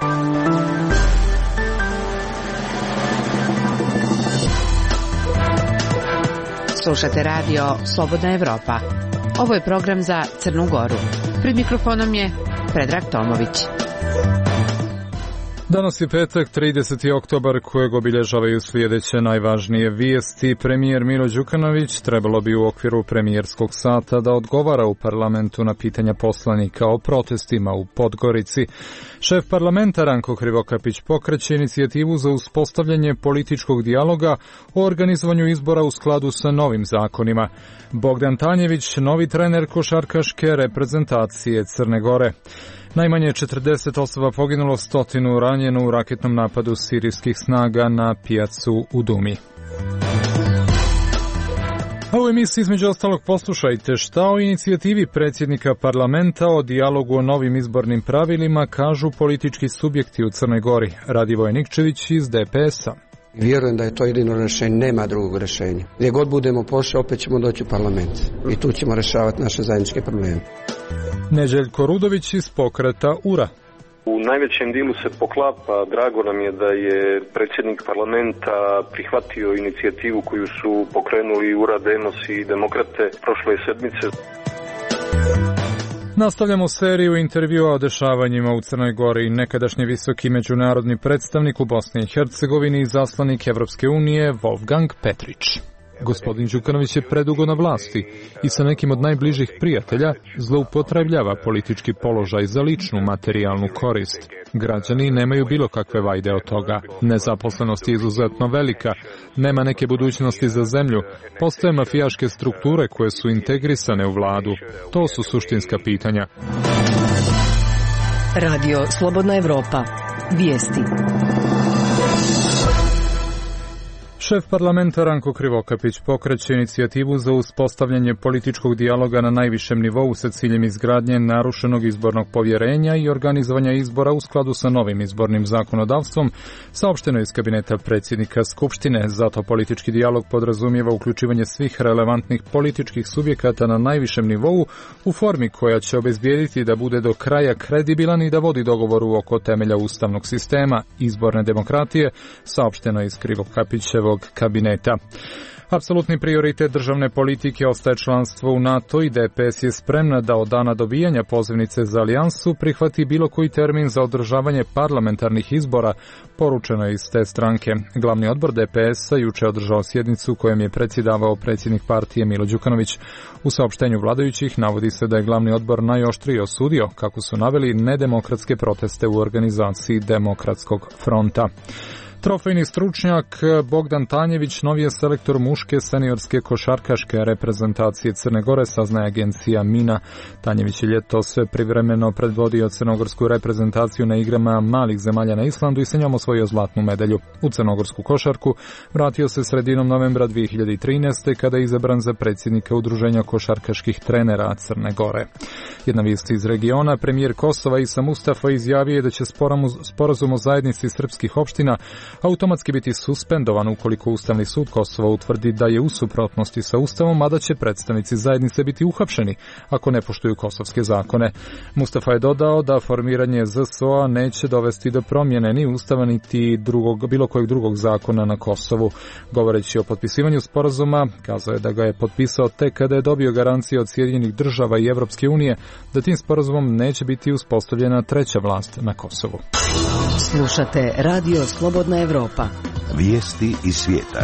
Slušate radio Slobodna Evropa. Ovo je program za Crnu Goru. Pred mikrofonom je Predrag Tomović. Danas je petak, 30. oktobar, kojeg obilježavaju sljedeće najvažnije vijesti. Premijer Milo Đukanović trebalo bi u okviru premijerskog sata da odgovara u parlamentu na pitanja poslanika o protestima u Podgorici. Šef parlamenta Ranko Krivokapić pokreće inicijativu za uspostavljanje političkog dijaloga o organizovanju izbora u skladu sa novim zakonima. Bogdan Tanjević, novi trener košarkaške reprezentacije Crne Gore. Najmanje 40 osoba poginulo, 100 ranjeno u raketnom napadu sirijskih snaga na pijacu u Dumi. A u emisiji između ostalog poslušajte šta o inicijativi predsjednika parlamenta o dijalogu o novim izbornim pravilima kažu politički subjekti u Crnoj Gori. Radivoje Nikčević iz DPS-a. Vjerujem da je to jedino rješenje, nema drugog rješenja. Gdje god budemo pošli, opet ćemo doći u parlament i tu ćemo rješavati naše zajedničke probleme. Neželjko Rudović iz pokreta URA. U najvećem dilu se poklapa, drago nam je da je predsjednik parlamenta prihvatio inicijativu koju su pokrenuli URA, Demos i Demokrate prošle sedmice. Nastavljamo seriju intervjua o dešavanjima u Crnoj Gori. Nekadašnji visoki međunarodni predstavnik u Bosni i Hercegovini i zaslanik Evropske unije Wolfgang Petrić. Gospodin Đukanović je predugo na vlasti i sa nekim od najbližih prijatelja zloupotrebljava politički položaj za ličnu materijalnu korist. Građani nemaju bilo kakve vajde od toga. Nezaposlenost je izuzetno velika, nema neke budućnosti za zemlju, postoje mafijaške strukture koje su integrisane u vladu. To su suštinska pitanja. Radio Slobodna Evropa. Vijesti. Šef parlamenta Ranko Krivokapić pokreće inicijativu za uspostavljanje političkog dijaloga na najvišem nivou sa ciljem izgradnje narušenog izbornog povjerenja i organizovanja izbora u skladu sa novim izbornim zakonodavstvom, saopšteno iz kabineta predsjednika Skupštine. Zato politički dijalog podrazumijeva uključivanje svih relevantnih političkih subjekata na najvišem nivou u formi koja će obezbijediti da bude do kraja kredibilan i da vodi dogovoru oko temelja ustavnog sistema, izborne demokratije, saopšteno iz Krivokapićevog kabineta. Apsolutni prioritet državne politike ostaje članstvo u NATO i DPS je spremna da od dana dobijanja pozivnice za alijansu prihvati bilo koji termin za održavanje parlamentarnih izbora, poručeno je iz te stranke. Glavni odbor DPS-a juče održao sjednicu kojem je predsjedavao predsjednik partije Milo Đukanović. U saopštenju vladajućih navodi se da je glavni odbor najoštrije osudio, kako su naveli, nedemokratske proteste u organizaciji Demokratskog fronta. Trofejni stručnjak Bogdan Tanjević novi je selektor muške seniorske košarkaške reprezentacije Crne Gore, saznaje agencija Mina. Tanjević je ljetos privremeno predvodio crnogorsku reprezentaciju na igrama malih zemalja na Islandu i sa njom osvojio zlatnu medalju. U crnogorsku košarku vratio se sredinom novembra 2013. kada je izabran za predsjednika Udruženja košarkaških trenera Crne Gore. Jedna vijest iz regiona, premijer Kosova Isa Mustafa izjavio je da će sporazum o zajednici srpskih opština automatski biti suspendovan ukoliko Ustavni sud Kosova utvrdi da je u suprotnosti sa Ustavom, a da će predstavnici zajednice biti uhapšeni ako ne poštuju kosovske zakone. Mustafa je dodao da formiranje ZSO-a neće dovesti do promjene ni Ustava niti bilo kojeg drugog zakona na Kosovu. Govoreći o potpisivanju sporazuma, kazao je da ga je potpisao tek kada je dobio garancije od Sjedinjenih država i Evropske unije da tim sporazumom neće biti uspostavljena treća vlast na Kosovu. Slušate Radio Slobodna Evropa. Vijesti iz svijeta.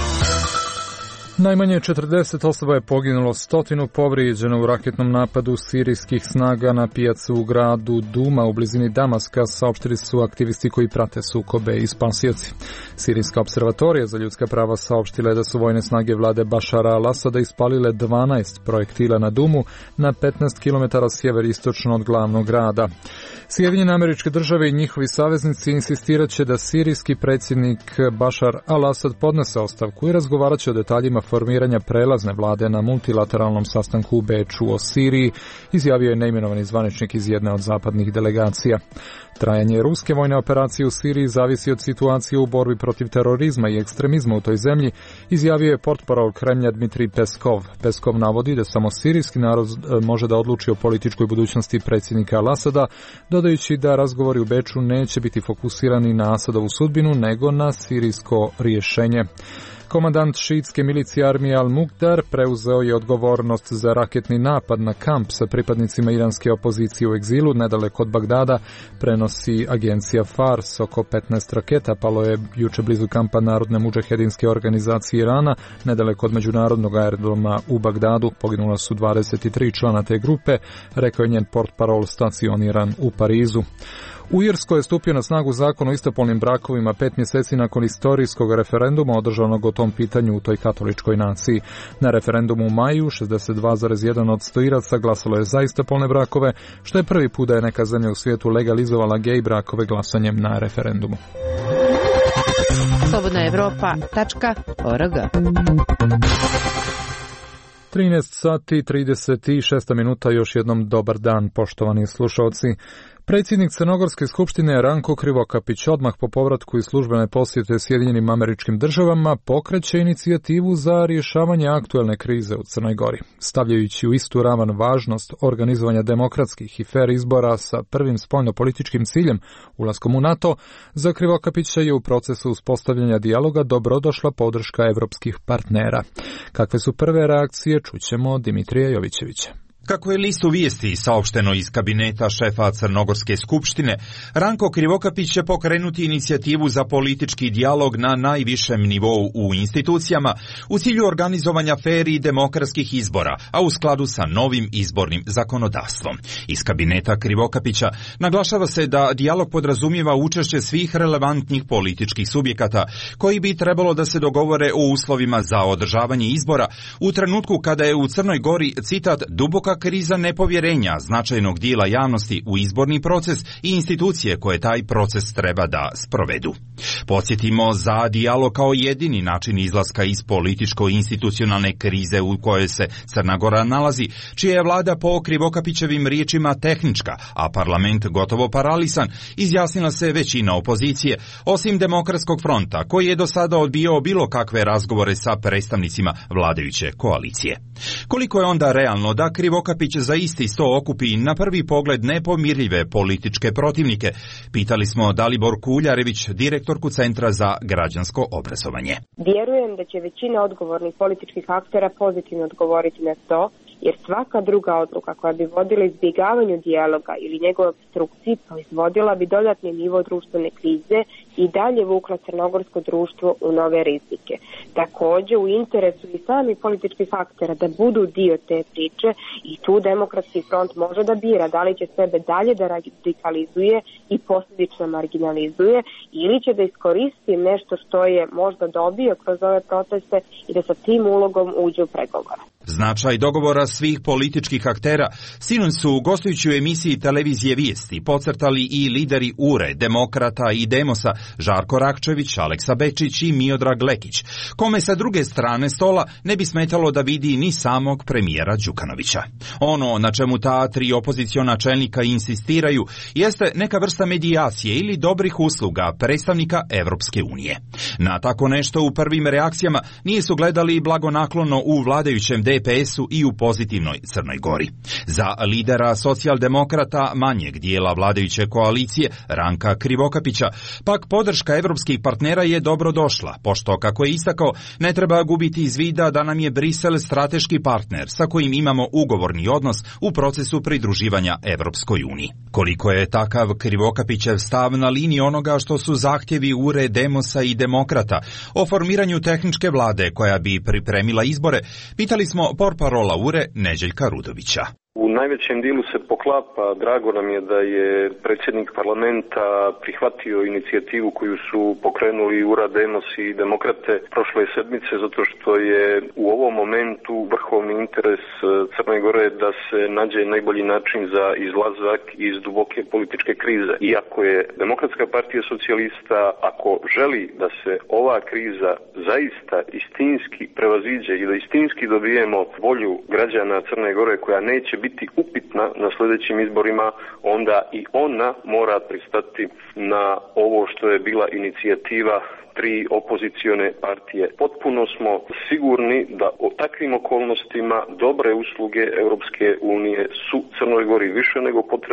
Najmanje 40 osoba je poginulo, 100 povrijeđeno u raketnom napadu sirijskih snaga na pijacu u gradu Duma u blizini Damaska, saopštili su aktivisti koji prate sukobe i spasioci. Sirijska observatorija za ljudska prava saopštila je da su vojne snage vlade Bašara al-Asada ispalile 12 projektila na Dumu na 15 km sjeveristočno od glavnog grada. Sjedinjene Američke Države i njihovi saveznici insistirat će da sirijski predsjednik Bašar al-Asad podnese ostavku i razgovarat će o detaljima formiranja prelazne vlade na multilateralnom sastanku u Beču o Siriji, izjavio je neimenovani zvaničnik iz jedne od zapadnih delegacija. Trajanje ruske vojne operacije u Siriji zavisi od situacije u borbi protiv terorizma i ekstremizma u toj zemlji, izjavio je portparol Kremlja Dmitrij Peskov. Peskov navodi da samo sirijski narod može da odluči o političkoj budućnosti predsjednika al-Asada do dodajući da razgovori u Beču neće biti fokusirani na Asadovu sudbinu, nego na sirijsko rješenje. Komandant šiitske milicije armije Al-Muqdar preuzeo je odgovornost za raketni napad na kamp sa pripadnicima iranske opozicije u egzilu nedaleko od Bagdada, prenosi agencija Fars. Oko 15 raketa palo je juče blizu kampa Narodne mudžahedinske organizacije Irana, nedaleko od međunarodnog aerodroma u Bagdadu. Poginula su 23 člana te grupe, rekao je njen portparol stacioniran u Parizu. U Irskoj je stupio na snagu zakon o istopolnim brakovima 5 mjeseci nakon istorijskog referenduma održanog o tom pitanju u toj katoličkoj naciji. Na referendumu u maju 62,1% Iraca glasalo je za istopolne brakove, što je prvi put da je neka zemlja u svijetu legalizovala gej brakove glasanjem na referendumu. slobodnaevropa.org 13 sati 36 minuta, još jednom dobar dan, poštovani slušalci. Predsjednik Crnogorske skupštine Ranko Krivokapić odmah po povratku iz službene posjete Sjedinjenim Američkim Državama pokreće inicijativu za rješavanje aktuelne krize u Crnoj Gori. Stavljajući u istu ravan važnost organizovanja demokratskih i fer izbora sa prvim spoljnopolitičkim ciljem, ulaskom u NATO, za Krivokapića je u procesu uspostavljanja dijaloga dobrodošla podrška evropskih partnera. Kakve su prve reakcije, čućemo Dimitrija Jovićevića. Kako je listu vijesti saopšteno iz kabineta šefa Crnogorske skupštine, Ranko Krivokapić će pokrenuti inicijativu za politički dijalog na najvišem nivou u institucijama u cilju organizovanja fer i demokratskih izbora, a u skladu sa novim izbornim zakonodavstvom. Iz kabineta Krivokapića naglašava se da dijalog podrazumijeva učešće svih relevantnih političkih subjekata koji bi trebalo da se dogovore o uslovima za održavanje izbora u trenutku kada je u Crnoj Gori, citat, duboka kriza nepovjerenja značajnog dijela javnosti u izborni proces i institucije koje taj proces treba da sprovedu. Podsjetimo, za dijalog kao jedini način izlaska iz političko-institucionalne krize u kojoj se Crna Gora nalazi, čija je vlada po Krivokapićevim riječima tehnička, a parlament gotovo paralisan, izjasnila se većina opozicije, osim Demokratskog fronta, koji je do sada odbijao bilo kakve razgovore sa predstavnicima vladajuće koalicije. Koliko je onda realno da Krivokapić za isti sto okupi na prvi pogled nepomirljive političke protivnike? Pitali smo Dalibor Kuljarević, direktorku Centra za građansko obrazovanje. Vjerujem da će većina odgovornih političkih aktera pozitivno odgovoriti na to, jer svaka druga odluka koja bi vodila izbjegavanju dijaloga ili njegove opstrukciji proizvodila bi dodatni nivo društvene krize i dalje vukla crnogorsko društvo u nove rizike. Također u interesu i samih političkih aktera da budu dio te priče i tu Demokratski front može da bira da li će sebe dalje da radikalizuje i posljedično marginalizuje ili će da iskoristi nešto što je možda dobio kroz ove proteste i da sa tim ulogom uđe u pregovore. Značaj dogovora svih političkih aktera sinoć su, gostujući u emisiji televizije Vijesti, podcrtali i lideri URE, Demokrata i Demosa Žarko Rakčević, Aleksa Bečić i Miodrag Lekić, kome sa druge strane stola ne bi smetalo da vidi ni samog premijera Đukanovića. Ono na čemu ta tri opoziciona čelnika insistiraju jeste neka vrsta medijacije ili dobrih usluga predstavnika Evropske unije. Na tako nešto u prvim reakcijama nije su gledali blagonaklono u vladajućem DPS-u i u pozitivnoj Crnoj Gori. Za lidera socijaldemokrata manjeg dijela vladajuće koalicije, Ranka Krivokapića, pak podrška evropskih partnera je dobro došla, pošto, kako je istakao, ne treba gubiti iz vida da nam je Brisel strateški partner sa kojim imamo ugovorni odnos u procesu pridruživanja Evropskoj uniji. Koliko je takav Krivokapićev stav na liniji onoga što su zahtjevi URE, Demosa i Demokrata o formiranju tehničke vlade koja bi pripremila izbore, pitali smo portparola URE Neđeljka Rudovića. U najvećem dijelu se poklapa, drago nam je da je predsjednik parlamenta prihvatio inicijativu koju su pokrenuli URA, Demos i Demokrate prošle sedmice, zato što je u ovom momentu vrhovni interes Crne Gore da se nađe najbolji način za izlazak iz duboke političke krize. Iako je Demokratska partija socijalista, ako želi da se ova kriza zaista istinski prevaziđe i da istinski dobijemo volju građana Crne Gore koja neće biti upitna na sljedećim izborima, onda i ona mora pristati na ovo što je bila inicijativa tri opozicione partije. Potpuno smo sigurni da u takvim okolnostima dobre usluge Europske unije su Crnoj Gori više nego potrebne.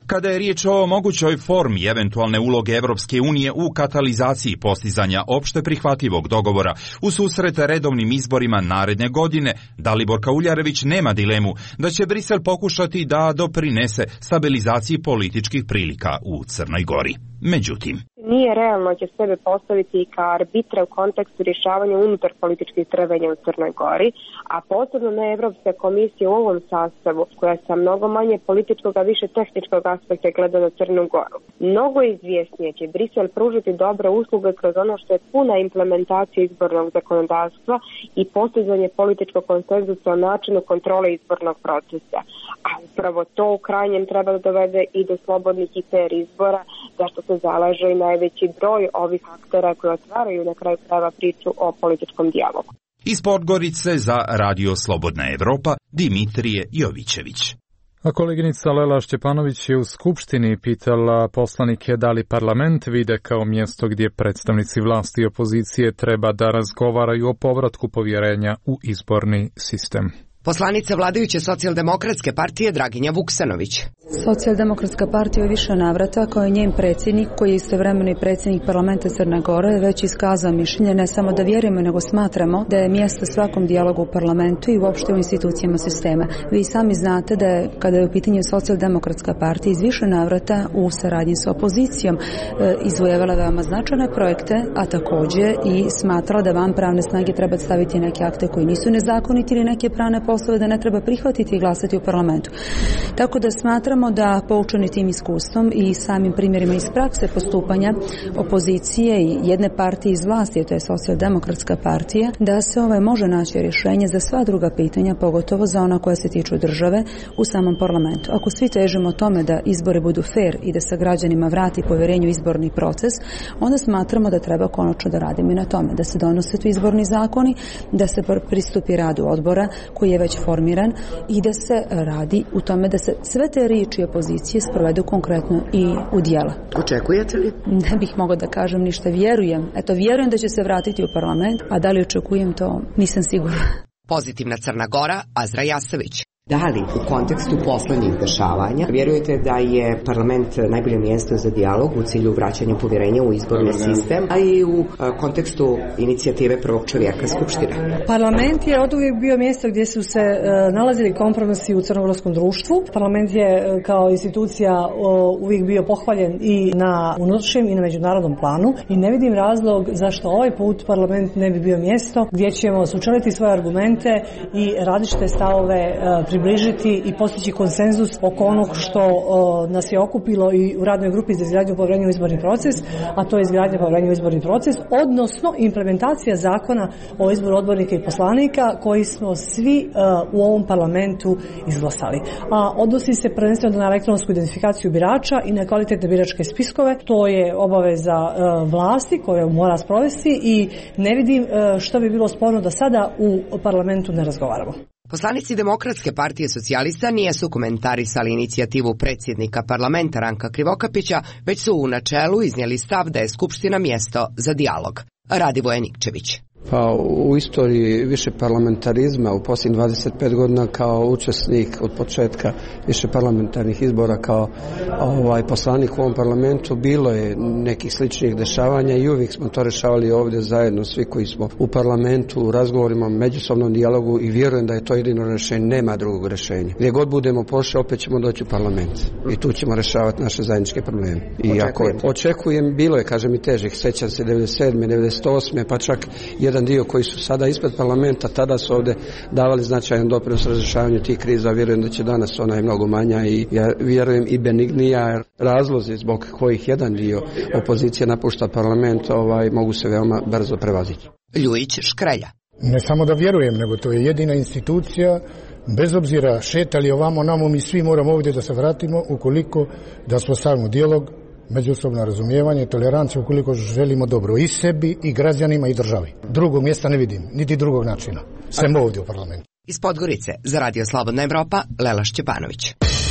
Kada je riječ o mogućoj formi eventualne uloge Evropske unije u katalizaciji postizanja opšte prihvatljivog dogovora u susret redovnim izborima naredne godine, Dalibor Kauljarević nema dilemu da će Brisel pokušati da doprinese stabilizaciji političkih prilika u Crnoj Gori. Međutim, nije realno će sebe postaviti kao arbitre u kontekstu rješavanja unutar političkih trvenja u Crnoj Gori, a posebno ne Evropska komisija u ovom sastavu, koja sa mnogo manje političkog, a više tehničkog aspekta gleda na Crnu Goru. Mnogo izvjesnije će Brisel pružiti dobre usluge kroz ono što je puna implementacija izbornog zakonodavstva i postizanje političkog konsenzusa o načinu kontrole izbornog procesa. A upravo to u krajnjem treba da dovede i do slobodnih i fair izbora, zašto se zalaže i najveći broj ovih aktera koji otvaraju na kraju krajeva priču o političkom dijalogu. Iz Podgorice za Radio Slobodna Evropa, Dimitrije Jovićević. A koleginica Lela Šćepanović je u Skupštini pitala poslanike da li parlament vide kao mjesto gdje predstavnici vlasti i opozicije treba da razgovaraju o povratku povjerenja u izborni sistem. Poslanica vladajuće socijaldemokratske partije Draginja Vuksanović. Socijaldemokratska partija u više navrata, kao i njen predsjednik, koji je istovremeno i predsjednik parlamenta Crne Gore, već iskazao mišljenje ne samo da vjerujemo, nego smatramo da je mjesto svakom dijalogu u parlamentu i uopšte u institucijama sistema. Vi sami znate da je, kada je u pitanju socijaldemokratska partija, iz više navrata u saradnji s opozicijom izvojevala veoma značajne projekte, a također i smatrala da van pravne snage treba staviti neke akte koji nisu nezakoniti ili neke pravne poslove da ne treba prihvatiti i glasati u parlamentu. Tako da smatramo da poučeni tim iskustvom i samim primjerima iz prakse postupanja opozicije i jedne partije iz vlasti, to je socijaldemokratska partija, da se može naći rješenje za sva druga pitanja, pogotovo za ona koja se tiču države u samom parlamentu. Ako svi težimo tome da izbori budu fair i da se građanima vrati povjerenje u izborni proces, onda smatramo da treba konačno da radimo i na tome, da se donose tu izborni zakoni, da se pristupi radu odbora koji je već formiran i da se radi u tome da se sve te riječi opozicije sprovedu konkretno i u djela. Očekujete li? Ne bih mogla da kažem ništa, vjerujem. Vjerujem da će se vratiti u parlament, a da li očekujem to, nisam sigurna. Pozitivna Crna Gora, Azra Jasović. Da li u kontekstu poslednjih dešavanja vjerujete da je parlament najbolje mjesto za dijalog u cilju vraćanja povjerenja u izborni sistem, a i u kontekstu inicijative prvog čovjeka Skupštine? Parlament je oduvijek bio mjesto gdje su se nalazili kompromisi u crnogorskom društvu. Parlament je kao institucija uvijek bio pohvaljen i na unutrašnjem i na međunarodnom planu i ne vidim razlog zašto ovaj put parlament ne bi bio mjesto gdje ćemo sučeliti svoje argumente i različite stavove približiti i postići konsenzus oko onog što nas je okupilo i u radnoj grupi za izgradnju povjerenja u izborni proces, a to je izgradnja povjerenja u izborni proces, odnosno implementacija zakona o izboru odbornika i poslanika koji smo svi u ovom parlamentu izglasali. A odnosi se prvenstveno na elektronsku identifikaciju birača i na kvalitetne biračke spiskove. To je obaveza vlasti koja mora sprovesti i ne vidim što bi bilo sporno da sada u parlamentu ne razgovaramo. Poslanici Demokratske partije socijalista nijesu komentarisali inicijativu predsjednika parlamenta Ranka Krivokapića, već su u načelu iznijeli stav da je Skupština mjesto za dijalog. Radivoje Nikčević. Pa u istoriji više parlamentarizma u posljednjih 25 godina kao učesnik od početka više parlamentarnih izbora kao poslanik u ovom parlamentu bilo je nekih sličnih dešavanja i uvijek smo to rješavali ovdje zajedno svi koji smo u parlamentu u razgovorima, međusobnom dijalogu i vjerujem da je to jedino rješenje, nema drugog rješenja. Gdje god budemo pošli opet ćemo doći u parlament i tu ćemo rješavati naše zajedničke probleme. I očekujem, bilo je kažem i težih, sjećam se 97. 98. pa čak jedan dio koji su sada ispred parlamenta, tada su ovdje davali značajan doprinos razrješavanju tih kriza, vjerujem da će danas ona je mnogo manja i ja vjerujem i benignija, razlozi zbog kojih jedan dio opozicije napušta parlament mogu se veoma brzo prevazići. Ljujić Škrelja. Ne samo da vjerujem, nego to je jedina institucija, bez obzira šetali ovamo namo, mi svi moramo ovdje da se vratimo ukoliko da uspostavimo dijalog, međusobno razumijevanje, toleranciju ukoliko želimo dobro i sebi, i građanima, i državi. Drugog mjesta ne vidim, niti drugog načina. Sem ovdje u parlamentu. Iz Podgorice za Radio Slobodna Evropa, Lela Šćepanović.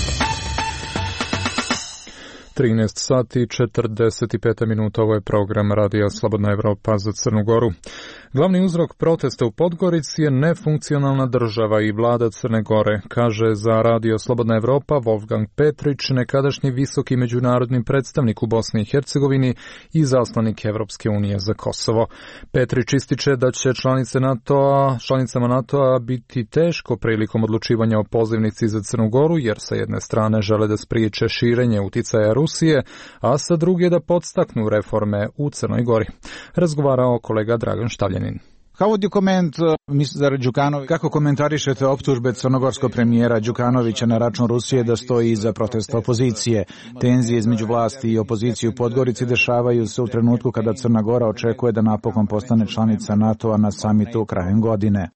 13 sati 45 minuta, ovo je program Radio Slobodna Evropa za Crnu Goru. Glavni uzrok protesta u Podgorici je nefunkcionalna država i vlada Crne Gore, kaže za Radio Slobodna Evropa Wolfgang Petrić, nekadašnji visoki međunarodni predstavnik u Bosni i Hercegovini i zaslanik Evropske unije za Kosovo. Petrić ističe da će članicama NATO-a biti teško prilikom odlučivanja o pozivnici za Crnu Goru, jer sa jedne strane žele da spriječe širenje uticaja Rusije, a sa druge da podstaknu reforme u Crnoj Gori. Razgovarao kolega Dragan Štavljanin. How would you comment, Mr. Đukanović, kako komentarišete optužbe crnogorskog premijera Đukanovića na račun Rusije da stoji iza protesta opozicije? Tenzije između vlasti i opozicije u Podgorici dešavaju se u trenutku kada Crna Gora očekuje da napokon postane članica NATO-a na samitu krajem godine.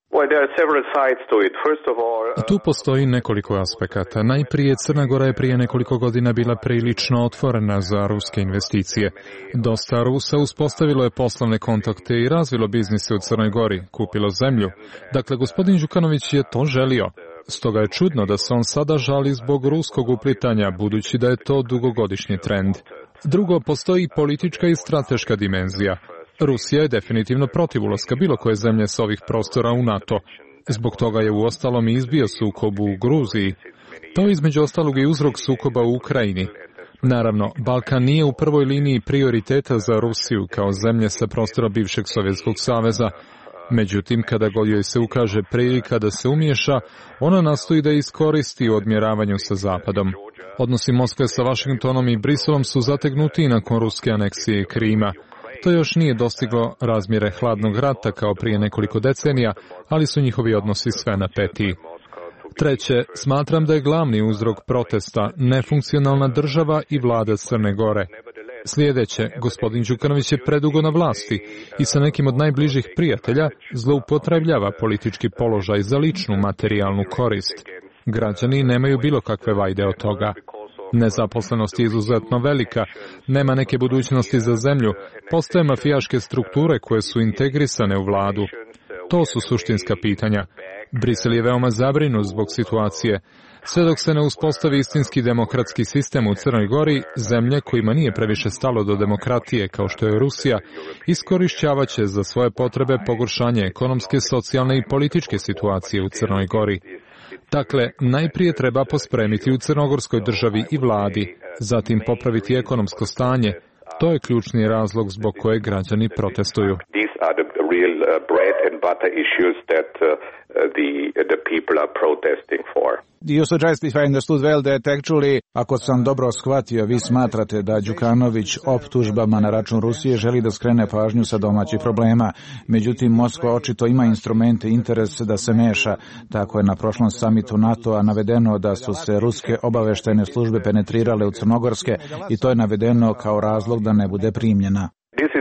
Tu postoji nekoliko aspekata. Najprije, Crna Gora je prije nekoliko godina bila prilično otvorena za ruske investicije. Dosta Rusa uspostavilo je poslovne kontakte i razvilo biznise u Crnoj Gori, kupilo zemlju. Dakle, gospodin Đukanović je to želio. Stoga je čudno da se on sada žali zbog ruskog uplitanja, budući da je to dugogodišnji trend. Drugo, postoji politička i strateška dimenzija. Rusija je definitivno protiv ulaska bilo koje zemlje s ovih prostora u NATO. Zbog toga je uostalom i izbio sukob u Gruziji. To je između ostalog i uzrok sukoba u Ukrajini. Naravno, Balkan nije u prvoj liniji prioriteta za Rusiju kao zemlje sa prostora bivšeg Sovjetskog saveza. Međutim, kada god joj se ukaže prilika da se umiješa, ona nastoji da iskoristi u odmjeravanju sa Zapadom. Odnosi Moskve sa Vašingtonom i Briselom su zategnuti nakon ruske aneksije Krima. To još nije dostiglo razmjere hladnog rata kao prije nekoliko decenija, ali su njihovi odnosi sve napetiji. Treće, smatram da je glavni uzrok protesta nefunkcionalna država i vlada Crne Gore. Sljedeće, gospodin Đukanović je predugo na vlasti i sa nekim od najbližih prijatelja zloupotrebljava politički položaj za ličnu materijalnu korist. Građani nemaju bilo kakve vajde od toga. Nezaposlenost je izuzetno velika, nema neke budućnosti za zemlju, postoje mafijaške strukture koje su integrisane u vladu. To su suštinska pitanja. Brisel je veoma zabrinut zbog situacije. Sve dok se ne uspostavi istinski demokratski sistem u Crnoj Gori, zemlje kojima nije previše stalo do demokratije kao što je Rusija, iskorišćavaće za svoje potrebe pogoršanje ekonomske, socijalne i političke situacije u Crnoj Gori. Dakle, najprije treba pospremiti u crnogorskoj državi i vladi, zatim popraviti ekonomsko stanje. To je ključni razlog zbog kojeg građani protestuju. You suggest, if I understood well, that actually, ako sam dobro shvatio, vi smatrate da Đukanović optužbama na račun Rusije želi da skrene pažnju sa domaćih problema. Međutim, Moskva očito ima instrumente i interes da se meša. Tako je na prošlom samitu NATO-a navedeno da su se ruske obaveštajne službe penetrirale u crnogorske i to je navedeno kao razlog da ne bude primljena.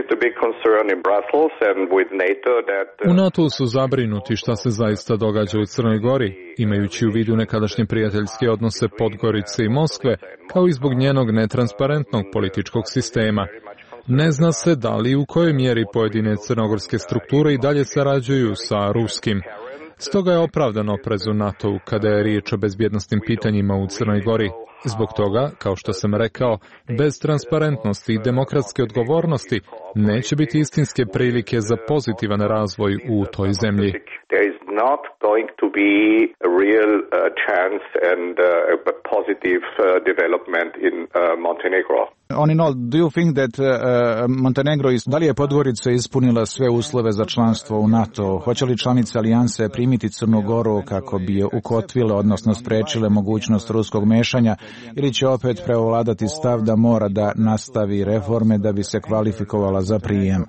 U NATO su zabrinuti šta se zaista događa u Crnoj Gori, imajući u vidu nekadašnje prijateljske odnose Podgorice i Moskve, kao i zbog njenog netransparentnog političkog sistema. Ne zna se da li u kojoj mjeri pojedine crnogorske strukture i dalje sarađuju sa ruskim. Stoga je opravdan oprez u NATO-u kada je riječ o bezbjednosnim pitanjima u Crnoj Gori. Zbog toga, kao što sam rekao, bez transparentnosti i demokratske odgovornosti neće biti istinske prilike za pozitivan razvoj u toj zemlji. Not going to be a real chance and a positive development in Montenegro. On in all, do you think that Montenegro da li je Podgorica ispunila sve uslove za članstvo u NATO? Hoće li članice alijanse primiti Crnu Goru kako bi je ukotvile, odnosno sprečile mogućnost ruskog mešanja, ili će opet preovladati stav da mora da nastavi reforme da bi se kvalifikovala za prijem?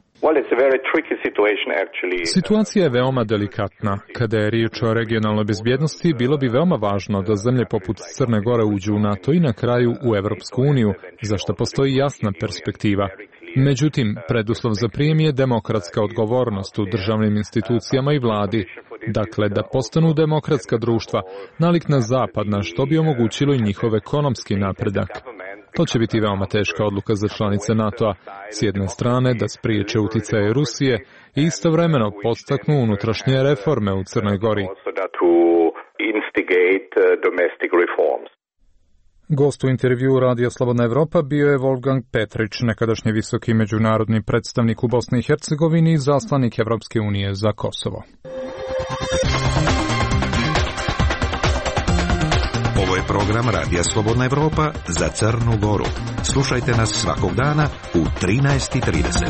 Situacija je veoma delikatna. Kada je riječ o regionalnoj bezbjednosti, bilo bi veoma važno da zemlje poput Crne Gore uđu u NATO i na kraju u Evropsku uniju, za što postoji jasna perspektiva. Međutim, preduslov za prijem je demokratska odgovornost u državnim institucijama i vladi. Dakle, da postanu demokratska društva, nalik na zapad, na što bi omogućilo i njihov ekonomski napredak. To će biti veoma teška odluka za članice NATO-a, s jedne strane da spriječe uticaje Rusije i istovremeno podstaknu unutrašnje reforme u Crnoj Gori. Gost u intervjuu Radija Slobodna Evropa bio je Wolfgang Petrić, nekadašnji visoki međunarodni predstavnik u Bosni i Hercegovini i zaslanik Evropske unije za Kosovo. Ovo je program Radija Slobodna Evropa za Crnu Goru. Slušajte nas svakog dana u 13:30.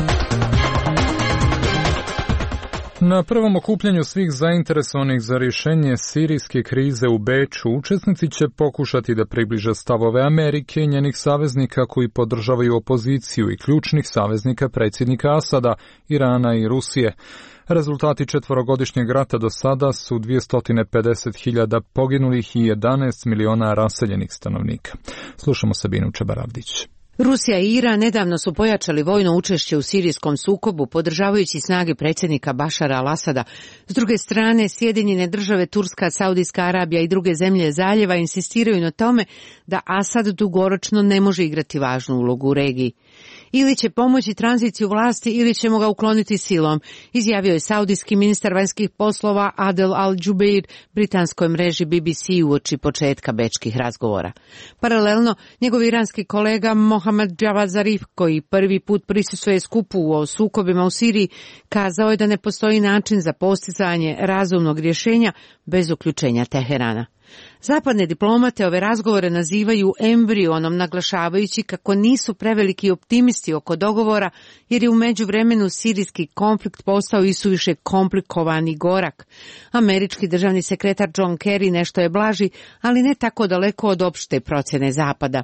Na prvom okupljanju svih zainteresovanih za rješenje sirijske krize u Beču, učesnici će pokušati da približe stavove Amerike i njenih saveznika koji podržavaju opoziciju i ključnih saveznika predsjednika Asada, Irana i Rusije. Rezultati 4-godišnjeg rata do sada su 250.000 poginulih i 11 miliona raseljenih stanovnika. Slušamo Sabinu Čebaravdić. Rusija i Iran nedavno su pojačali vojno učešće u sirijskom sukobu, podržavajući snage predsjednika Bašara al-Asada. S druge strane, Sjedinjene države, Turska, Saudijska Arabija i druge zemlje zaljeva insistiraju na tome da Asad dugoročno ne može igrati važnu ulogu u regiji. Ili će pomoći tranziciju vlasti ili ćemo ga ukloniti silom, izjavio je saudijski ministar vanjskih poslova Adel al-Jubeir britanskoj mreži BBC uoči početka bečkih razgovora. Paralelno, njegov iranski kolega Mohammad Javad Zarif, koji prvi put prisustvuje skupu o sukobima u Siriji, kazao je da ne postoji način za postizanje razumnog rješenja bez uključenja Teherana. Zapadne diplomate ove razgovore nazivaju embrionom, naglašavajući kako nisu preveliki optimisti oko dogovora, jer je u međuvremenu sirijski konflikt postao isuviše komplikovan i gorak. Američki državni sekretar John Kerry nešto je blaži, ali ne tako daleko od opšte procjene Zapada.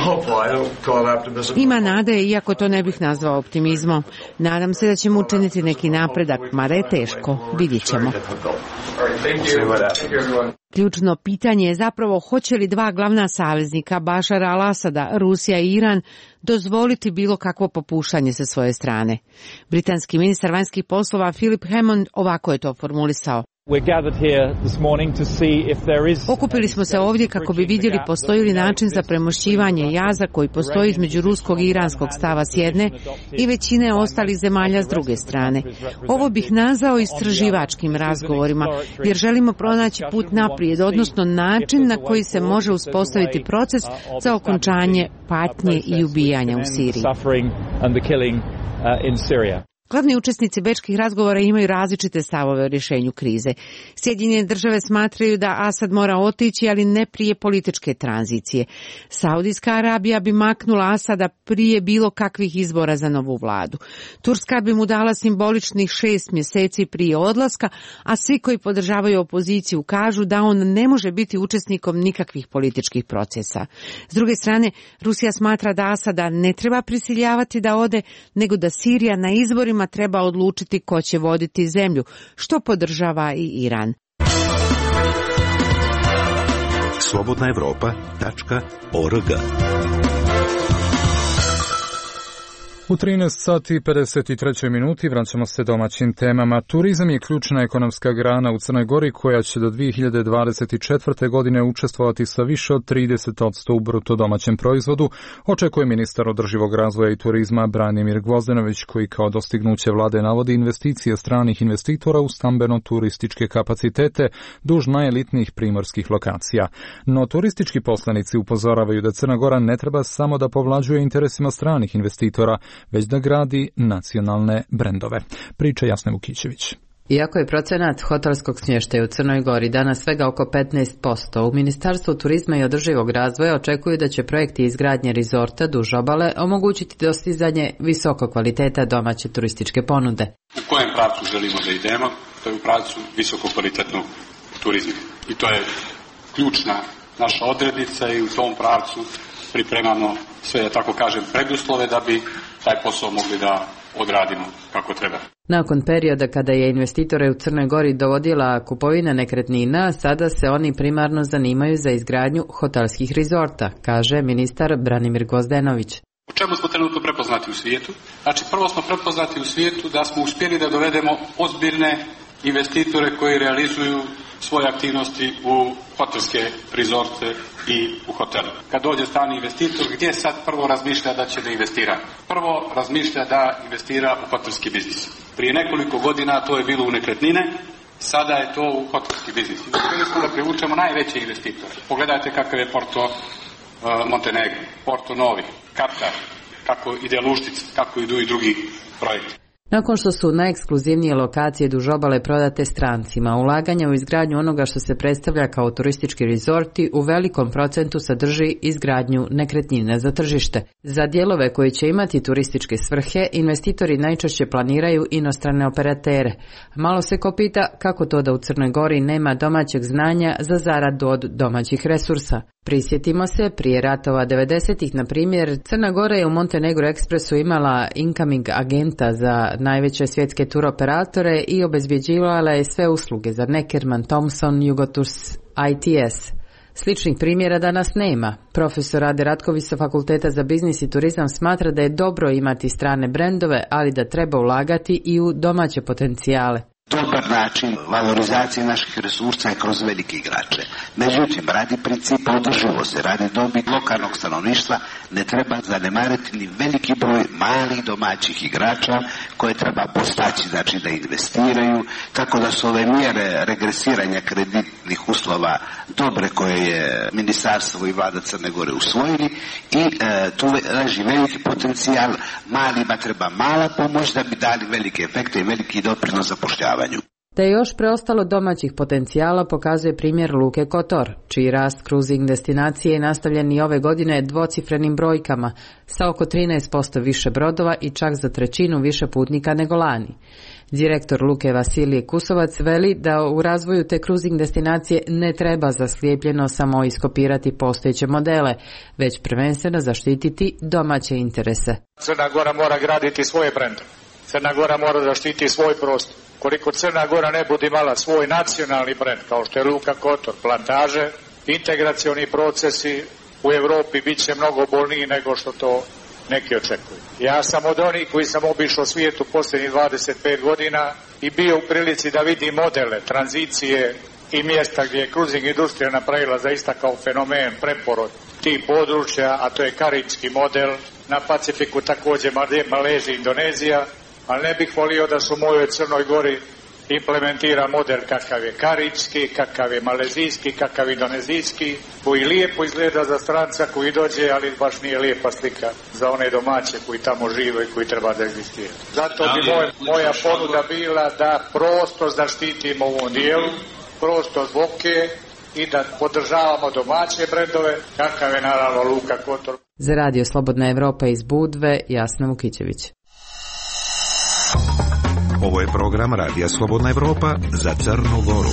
Ima nade, iako to ne bih nazvao optimizmom. Nadam se da ćemo učiniti neki napredak, mada je teško, vidjet ćemo. Ključno pitanje je zapravo hoće li dva glavna saveznika, Bašara al-Asada, Rusija i Iran, dozvoliti bilo kakvo popuštanje sa svoje strane. Britanski ministar vanjskih poslova Philip Hammond ovako je to formulisao. Okupili smo se ovdje kako bi vidjeli postoji li način za premošćivanje jaza koji postoji između ruskog i iranskog stava s jedne i većine ostalih zemalja s druge strane. Ovo bih nazvao istraživačkim razgovorima, jer želimo pronaći put naprijed, odnosno način na koji se može uspostaviti proces za okončanje patnje i ubijanja u Siriji. Glavni učesnici bečkih razgovora imaju različite stavove o rješenju krize. Sjedinjene države smatraju da Asad mora otići, ali ne prije političke tranzicije. Saudijska Arabija bi maknula Asada prije bilo kakvih izbora za novu vladu. Turska bi mu dala simboličnih 6 mjeseci prije odlaska, a svi koji podržavaju opoziciju kažu da on ne može biti učesnikom nikakvih političkih procesa. S druge strane, Rusija smatra da Asada ne treba prisiljavati da ode, nego da Sirija na izborima treba odlučiti ko će voditi zemlju, što podržava i Iran. slobodnaevropa.org. U 13:53 vraćamo se domaćim temama. Turizam je ključna ekonomska grana u Crnoj Gori koja će do 2024. godine učestvovati sa više od 30% u bruto domaćem proizvodu, očekuje ministar održivog razvoja i turizma Branimir Gvozdenović, koji kao dostignuće vlade navodi investicije stranih investitora u stambeno-turističke kapacitete duž najelitnijih primorskih lokacija. No turistički poslanici upozoravaju da Crna Gora ne treba samo da povlađuje interesima stranih investitora, već da gradi nacionalne brendove. Priča Jasne Vukićević. Iako je procenat hotelskog smještaja u Crnoj Gori danas svega oko 15%, u Ministarstvu turizma i održivog razvoja očekuju da će projekti izgradnje rezorta duž obale omogućiti dostizanje visoko kvaliteta domaće turističke ponude. U kojem pravcu želimo da idemo? To je u pravcu visoko kvalitetnog turizma. I to je ključna naša odrednica i u tom pravcu pripremamo sve, da tako kažem, preduslove da bi taj posao mogli da odradimo kako treba. Nakon perioda kada je investitore u Crnoj Gori dovodila kupovina nekretnina, sada se oni primarno zanimaju za izgradnju hotelskih rezorta, kaže ministar Branimir Gvozdenović. U čemu smo trenutno prepoznati u svijetu? Znači, prvo smo prepoznati u svijetu da smo uspjeli da dovedemo ozbiljne investitore koji realizuju svoje aktivnosti u hotelske rezorte i u hotelu. Kad dođe strani investitor, gdje sad prvo razmišlja da će da investira? Prvo razmišlja da investira u hotelski biznis. Prije nekoliko godina to je bilo u nekretnine, sada je to u hotelski biznis. Uspjeli smo da privučemo najveće investitore. Pogledajte kakav je Porto Montenegro, Porto Novi, Kaptar, kako ide Luštica, kako idu i drugi projekti. Nakon što su najekskluzivnije lokacije duž obale prodate strancima, ulaganja u izgradnju onoga što se predstavlja kao turistički rezorti u velikom procentu sadrži izgradnju nekretnine za tržište. Za dijelove koji će imati turističke svrhe, investitori najčešće planiraju inostrane operatere. Malo se ko pita kako to da u Crnoj Gori nema domaćeg znanja za zaradu od domaćih resursa. Prisjetimo se, prije ratova 90-ih, na primjer, Crna Gora je u Montenegro Expressu imala incoming agenta za najveće svjetske turoperatore i obezbjeđivala je sve usluge za Neckerman, Thompson, Jugotours, ITS. Sličnih primjera danas nema. Profesor Rade Ratković sa Fakulteta za biznis i turizam smatra da je dobro imati strane brendove, ali da treba ulagati i u domaće potencijale. Dobar način valorizacije naših resursa je kroz velike igrače. Međutim, radi principa održivosti, radi dobit lokalnog stanovništva, ne treba zanemariti ni veliki broj malih domaćih igrača koje treba postaći, znači da investiraju, tako da su ove mjere regresiranja kreditnih uslova dobre koje je ministarstvo i vlada Crne Gore usvojili i tu leži veliki potencijal, malima treba mala pomoć da bi dali velike efekte i veliki doprinos zapošljavanju. Da je još preostalo domaćih potencijala pokazuje primjer Luke Kotor, čiji rast cruising destinacije je nastavljen i ove godine dvocifrenim brojkama, sa oko 13% više brodova i čak za 1/3 više putnika nego lani. Direktor Luke Vasilije Kusovac veli da u razvoju te cruising destinacije ne treba zaslijepljeno samo iskopirati postojeće modele, već prvenstveno zaštititi domaće interese. Crna Gora mora graditi svoje brendove. Crna Gora mora zaštiti svoj prostor. Koliko Crna Gora ne bude imala svoj nacionalni brend, kao što je Luka Kotor, plantaže, integracioni procesi u Europi bit će mnogo bolniji nego što to neki očekuju. Ja sam od onih koji sam obišao svijetu posljednjih 25 godina i bio u prilici da vidim modele, tranzicije i mjesta gdje je cruising industrija napravila zaista kao fenomen, preporod tih područja, a to je karibski model, na Pacifiku također Malezija, Indonezija, ali ne bih volio da su u mojoj Crnoj Gori implementira model kakav je karibski, kakav je malezijski, kakav je indonezijski, koji lijepo izgleda za stranca koji dođe, ali baš nije lijepa slika za one domaće koji tamo žive i koji treba da egzistiraju. Zato bi moja ponuda bila da prostor zaštitimo u ovom dijelu, prostor zvoke i da podržavamo domaće brendove, kakav je naravno Luka Kotor. Za Radio Slobodna Evropa iz Budve, Jasna Vukićević. Ovo je program Radija Slobodna Evropa za Crnu Goru.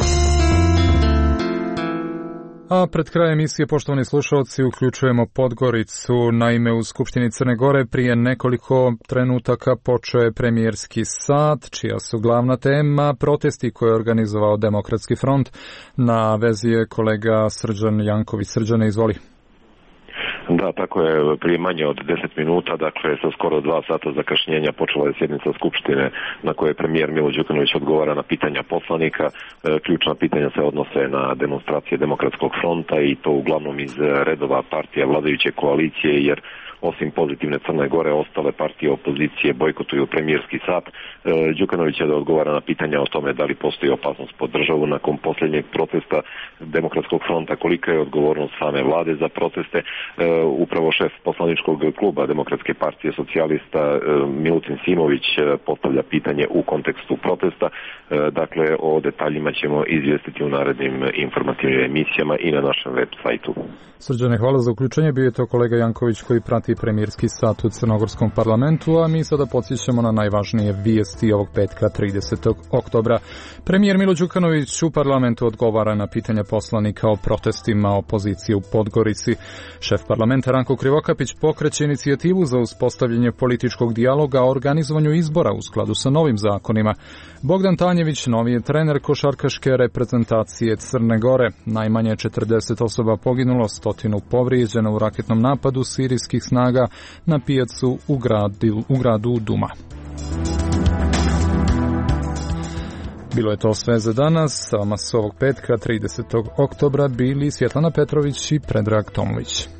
A pred krajem emisije, poštovani slušalci, uključujemo Podgoricu. Naime, u Skupštini Crne Gore prije nekoliko trenutaka počeo je premijerski sat, čija su glavna tema protesti koje je organizovao Demokratski front. Na vezi je kolega Srđan Janković. Srđane, izvoli. Da, tako je, prije manje od 10 minuta, dakle sa skoro 2 sata zakašnjenja počela je sjednica Skupštine na kojoj premijer Milo Đukanović odgovara na pitanja poslanika. Ključna pitanja se odnose na demonstracije Demokratskog fronta i to uglavnom iz redova partija vladajuće koalicije, jer osim pozitivne Crne Gore, ostale partije opozicije bojkotuju premijerski sat. Đukanović je da odgovara na pitanja o tome da li postoji opasnost po državu nakon posljednjeg protesta Demokratskog fronta, kolika je odgovornost same vlade za proteste. Upravo šef poslaničkog kluba Demokratske partije socijalista Milutin Simović postavlja pitanje u kontekstu protesta. Dakle, o detaljima ćemo izvijestiti u narednim informativnim emisijama i na našem web sajtu. Srđane, hvala za uključenje. Bio je to kolega Janković koji prati premijerski sat u Crnogorskom parlamentu, a mi sada podsjećamo na najvažnije vijesti ovog petka 30. oktobra. Premijer Milo Đukanović u parlamentu odgovara na pitanja poslanika o protestima opozicije u Podgorici. Šef parlamenta Ranko Krivokapić pokreće inicijativu za uspostavljanje političkog dijaloga o organizovanju izbora u skladu sa novim zakonima. Bogdan Tanjević, novi je trener košarkaške reprezentacije Crne Gore. Najmanje 40 osoba poginulo, 100 povrijeđeno u raketnom napadu sirijskih snaga na pijacu u gradu Duma. Bilo je to sve za danas. Sama s ovog petka 30. oktobra bili Svjetlana Petrović i Predrag Tomović.